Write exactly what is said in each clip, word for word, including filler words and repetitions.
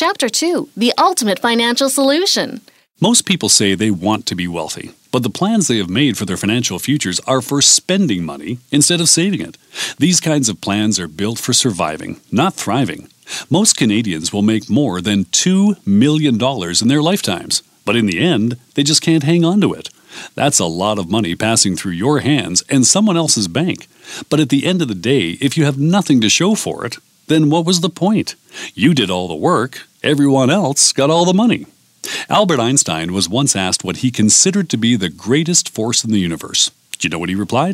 Chapter two, The Ultimate Financial Solution. Most people say they want to be wealthy, but the plans they have made for their financial futures are for spending money instead of saving it. These kinds of plans are built for surviving, not thriving. Most Canadians will make more than two million dollars in their lifetimes, but in the end, they just can't hang on to it. That's a lot of money passing through your hands and someone else's bank. But at the end of the day, if you have nothing to show for it, then what was the point? You did all the work, everyone else got all the money. Albert Einstein was once asked what he considered to be the greatest force in the universe. Do you know what he replied?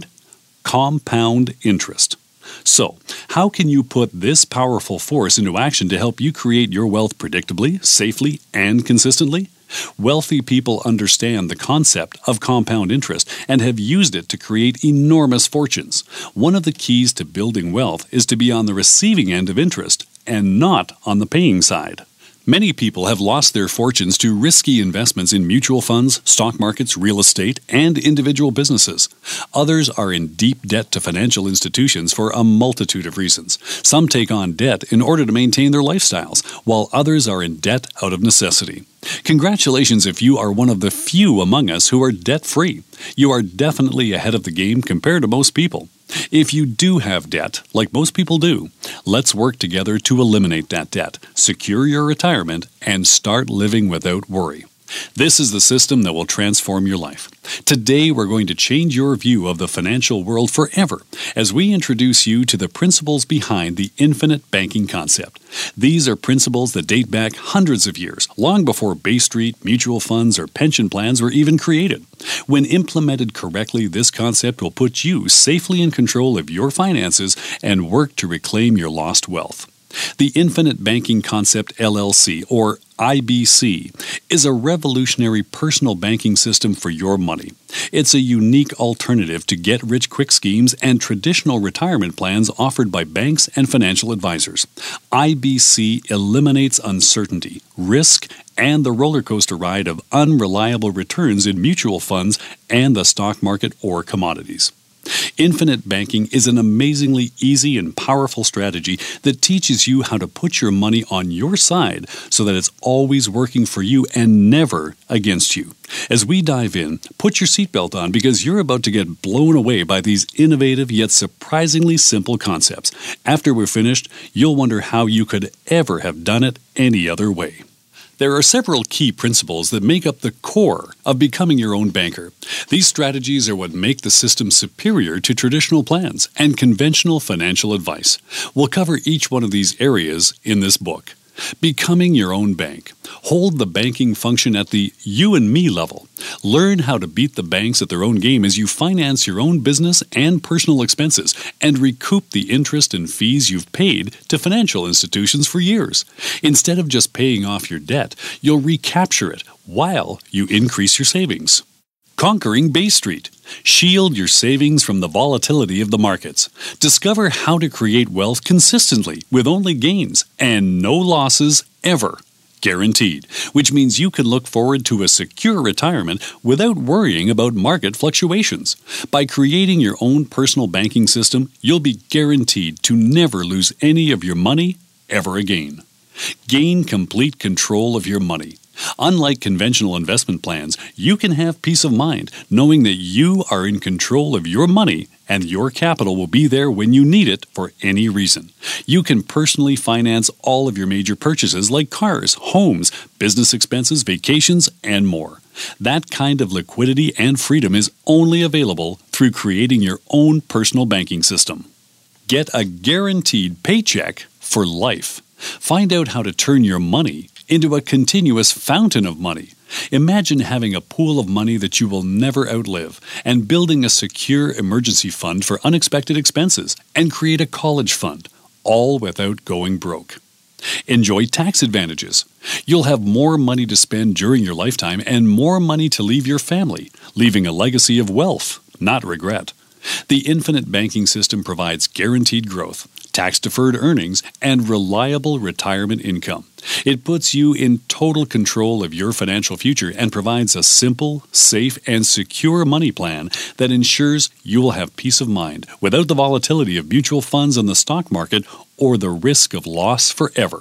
Compound interest. So, how can you put this powerful force into action to help you create your wealth predictably, safely, and consistently? Wealthy people understand the concept of compound interest and have used it to create enormous fortunes. One of the keys to building wealth is to be on the receiving end of interest and not on the paying side. Many people have lost their fortunes to risky investments in mutual funds, stock markets, real estate, and individual businesses. Others are in deep debt to financial institutions for a multitude of reasons. Some take on debt in order to maintain their lifestyles, while others are in debt out of necessity. Congratulations if you are one of the few among us who are debt-free. You are definitely ahead of the game compared to most people. If you do have debt, like most people do, let's work together to eliminate that debt, secure your retirement, and start living without worry. This is the system that will transform your life. Today, we're going to change your view of the financial world forever as we introduce you to the principles behind the infinite banking concept. These are principles that date back hundreds of years, long before Bay Street, mutual funds, or pension plans were even created. When implemented correctly, this concept will put you safely in control of your finances and work to reclaim your lost wealth. The Infinite Banking Concept L L C, or I B C, is a revolutionary personal banking system for your money. It's a unique alternative to get-rich-quick schemes and traditional retirement plans offered by banks and financial advisors. I B C eliminates uncertainty, risk, and the roller coaster ride of unreliable returns in mutual funds and the stock market or commodities. Infinite banking is an amazingly easy and powerful strategy that teaches you how to put your money on your side so that it's always working for you and never against you. As we dive in, put your seatbelt on because you're about to get blown away by these innovative yet surprisingly simple concepts. After we're finished, you'll wonder how you could ever have done it any other way. There are several key principles that make up the core of becoming your own banker. These strategies are what make the system superior to traditional plans and conventional financial advice. We'll cover each one of these areas in this book. Becoming your own bank. Hold the banking function at the you and me level. Learn how to beat the banks at their own game as you finance your own business and personal expenses and recoup the interest and fees you've paid to financial institutions for years. Instead of just paying off your debt, you'll recapture it while you increase your savings. Conquering Bay Street. Shield your savings from the volatility of the markets. Discover how to create wealth consistently with only gains and no losses ever. Guaranteed, which means you can look forward to a secure retirement without worrying about market fluctuations. By creating your own personal banking system, you'll be guaranteed to never lose any of your money ever again. Gain complete control of your money. Unlike conventional investment plans, you can have peace of mind knowing that you are in control of your money and your capital will be there when you need it for any reason. You can personally finance all of your major purchases like cars, homes, business expenses, vacations, and more. That kind of liquidity and freedom is only available through creating your own personal banking system. Get a guaranteed paycheck for life. Find out how to turn your money into a continuous fountain of money. Imagine having a pool of money that you will never outlive and building a secure emergency fund for unexpected expenses and create a college fund, all without going broke. Enjoy tax advantages. You'll have more money to spend during your lifetime and more money to leave your family, leaving a legacy of wealth, not regret. The Infinite Banking System provides guaranteed growth, tax-deferred earnings, and reliable retirement income. It puts you in total control of your financial future and provides a simple, safe, and secure money plan that ensures you will have peace of mind without the volatility of mutual funds on the stock market or the risk of loss forever.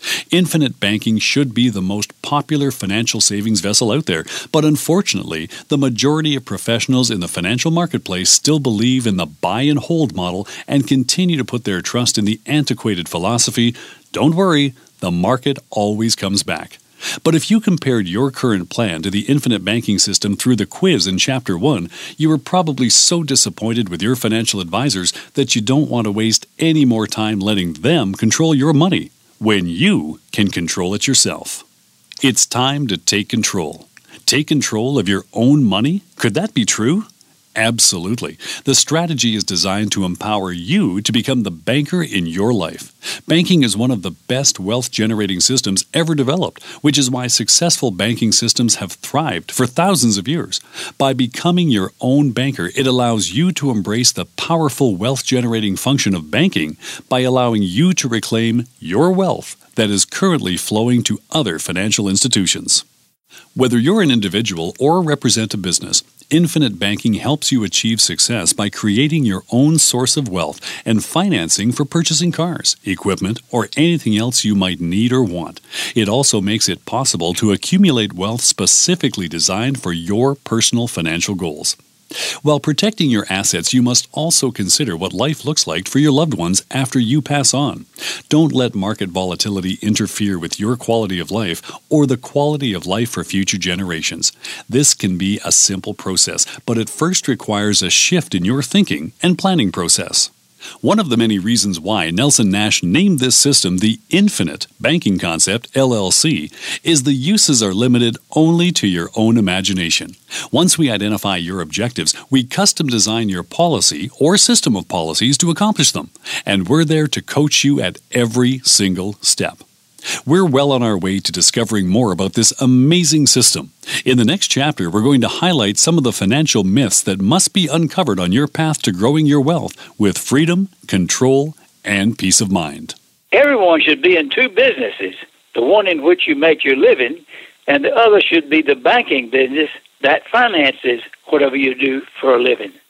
Infinite banking should be the most popular financial savings vessel out there, but unfortunately, the majority of professionals in the financial marketplace still believe in the buy and hold model and continue to put their trust in the antiquated philosophy, "Don't worry, the market always comes back." But if you compared your current plan to the infinite banking system through the quiz in Chapter one, you were probably so disappointed with your financial advisors that you don't want to waste any more time letting them control your money, when you can control it yourself. It's time to take control. Take control of your own money? Could that be true? Absolutely. The strategy is designed to empower you to become the banker in your life. Banking is one of the best wealth-generating systems ever developed, which is why successful banking systems have thrived for thousands of years. By becoming your own banker, it allows you to embrace the powerful wealth-generating function of banking by allowing you to reclaim your wealth that is currently flowing to other financial institutions. Whether you're an individual or represent a business, Infinite Banking helps you achieve success by creating your own source of wealth and financing for purchasing cars, equipment, or anything else you might need or want. It also makes it possible to accumulate wealth specifically designed for your personal financial goals. While protecting your assets, you must also consider what life looks like for your loved ones after you pass on. Don't let market volatility interfere with your quality of life or the quality of life for future generations. This can be a simple process, but it first requires a shift in your thinking and planning process. One of the many reasons why Nelson Nash named this system the Infinite Banking Concept, L L C, is the uses are limited only to your own imagination. Once we identify your objectives, we custom design your policy or system of policies to accomplish them, and we're there to coach you at every single step. We're well on our way to discovering more about this amazing system. In the next chapter, we're going to highlight some of the financial myths that must be uncovered on your path to growing your wealth with freedom, control, and peace of mind. Everyone should be in two businesses, the one in which you make your living, and the other should be the banking business that finances whatever you do for a living.